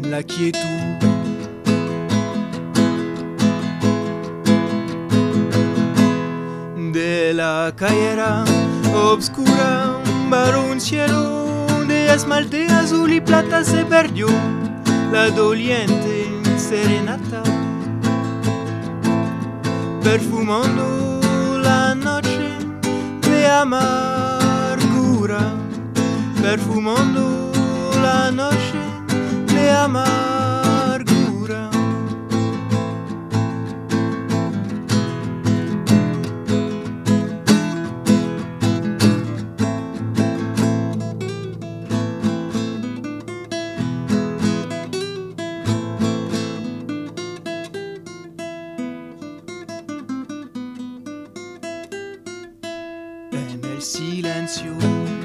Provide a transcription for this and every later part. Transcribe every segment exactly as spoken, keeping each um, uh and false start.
en la quietud. De la callera obscura, bajo un cielo de esmalte azul y plata, se perdió la doliente serenata, perfumando la noche de amargura, perfumando la noche de amargura. En el silencio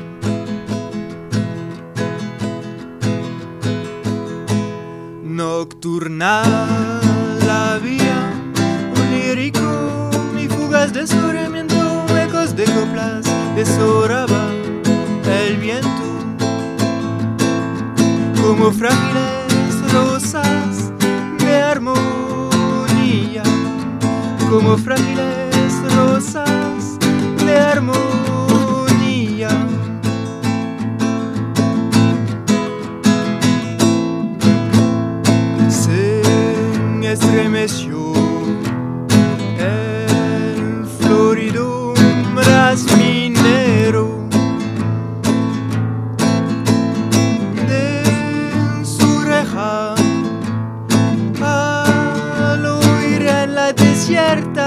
nocturnal había un lírico y fugaz desoramiento, ecos de coplas desoraba el viento, como frágiles rosas de armonía, como frágiles rosas de armonía. Se estremeció el florido minero de su reja al oír en la desierta